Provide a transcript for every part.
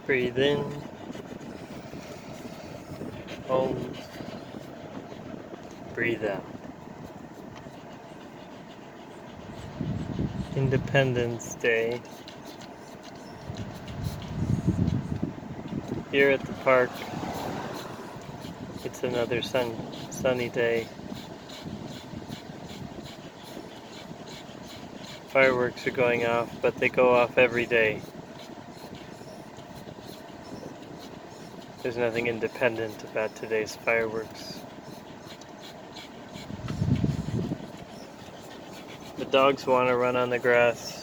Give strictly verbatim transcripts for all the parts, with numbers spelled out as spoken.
Breathe in, hold, breathe out. Independence Day. Here at the park, it's another sun, sunny day. Fireworks are going off, but they go off every day. There's nothing independent about today's fireworks. The dogs want to run on the grass.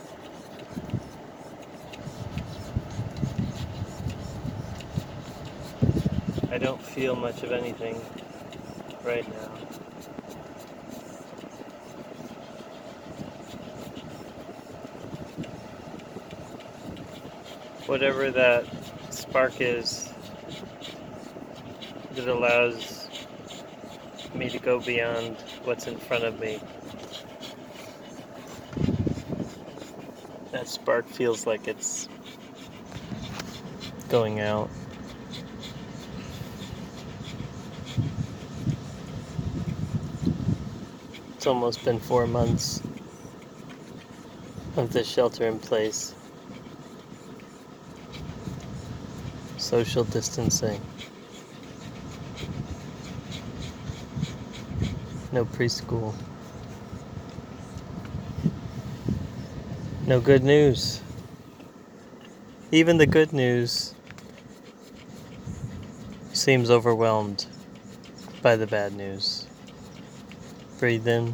I don't feel much of anything right now. Whatever that spark is that allows me to go beyond what's in front of me, that spark feels like it's going out. It's almost been four months of this shelter in place. Social distancing. No preschool. No good news. Even the good news seems overwhelmed by the bad news. Breathe in.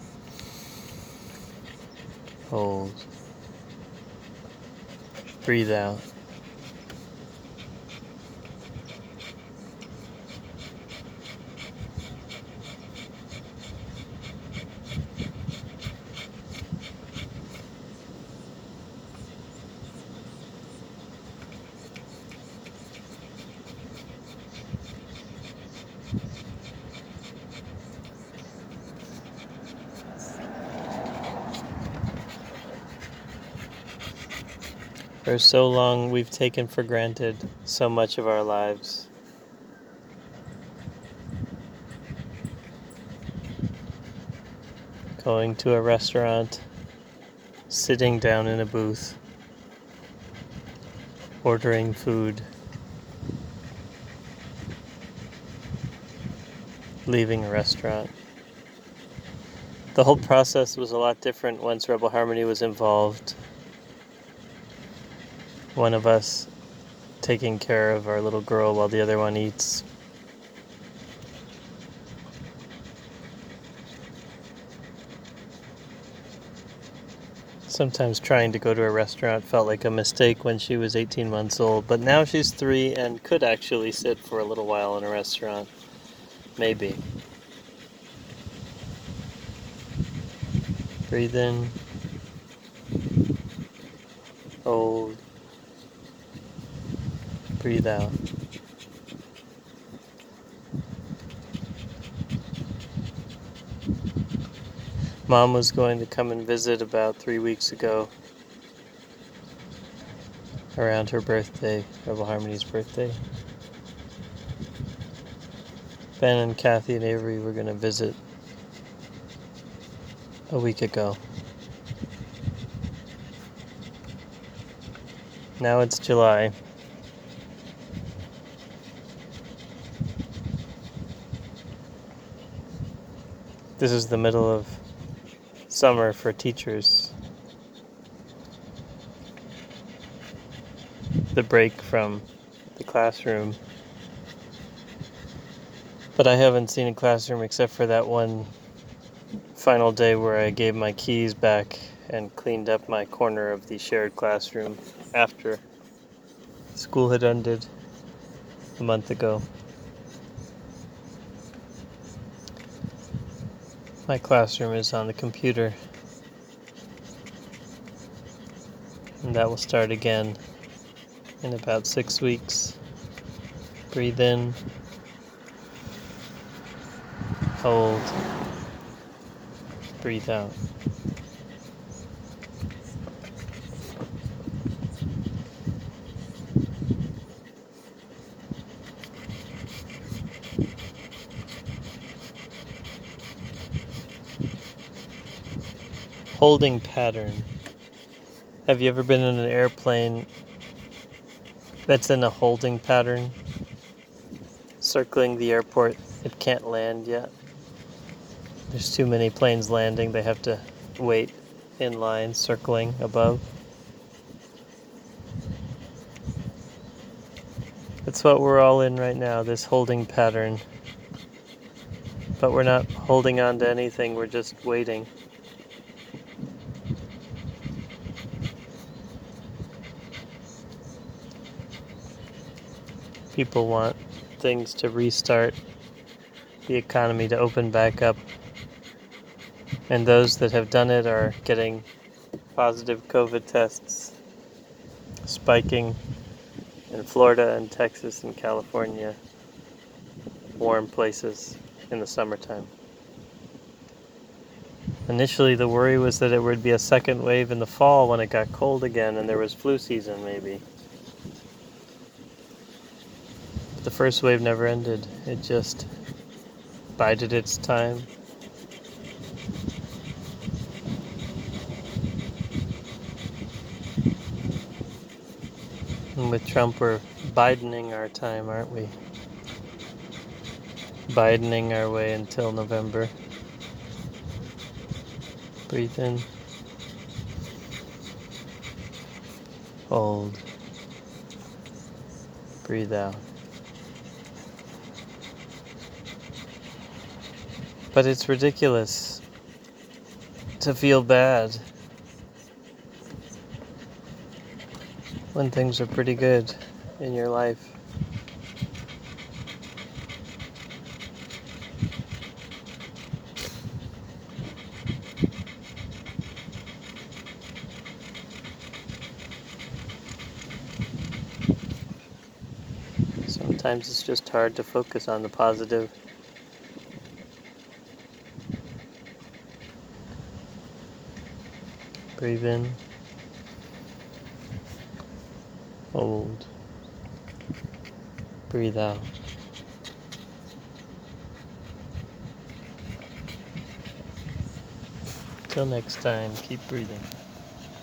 Hold. Breathe out. For so long, we've taken for granted so much of our lives. Going to a restaurant, sitting down in a booth, ordering food, leaving a restaurant. The whole process was a lot different once Rebel Harmony was involved. One of us taking care of our little girl while the other one eats. Sometimes trying to go to a restaurant felt like a mistake when she was eighteen months old, but now she's three and could actually sit for a little while in a restaurant. Maybe. Breathe in. Hold. Breathe out. Mom was going to come and visit about three weeks ago, around her birthday, Rebel Harmony's birthday. Ben and Kathy and Avery were going to visit a week ago. Now it's July. This is the middle of summer for teachers. The break from the classroom. But I haven't seen a classroom except for that one final day where I gave my keys back and cleaned up my corner of the shared classroom after school had ended a month ago. My classroom is on the computer, and that will start again in about six weeks. Breathe in, hold, breathe out. holding pattern. Have you ever been in an airplane that's in a holding pattern? Circling the airport, it can't land yet. There's too many planes landing, they have to wait in line, circling above. That's what we're all in right now, this holding pattern. But we're not holding on to anything, we're just waiting. People want things to restart, the economy to open back up. And those that have done it are getting positive COVID tests spiking in Florida and Texas and California, warm places in the summertime. Initially, the worry was that it would be a second wave in the fall when it got cold again and there was flu season, maybe. But the first wave never ended. It just bided its time. And with Trump, we're bidening our time, aren't we? Bidening our way until November. Breathe in. Hold. Breathe out. But it's ridiculous to feel bad when things are pretty good in your life. Sometimes it's just hard to focus on the positive. Breathe in. Hold. Breathe out. Till next time, keep breathing.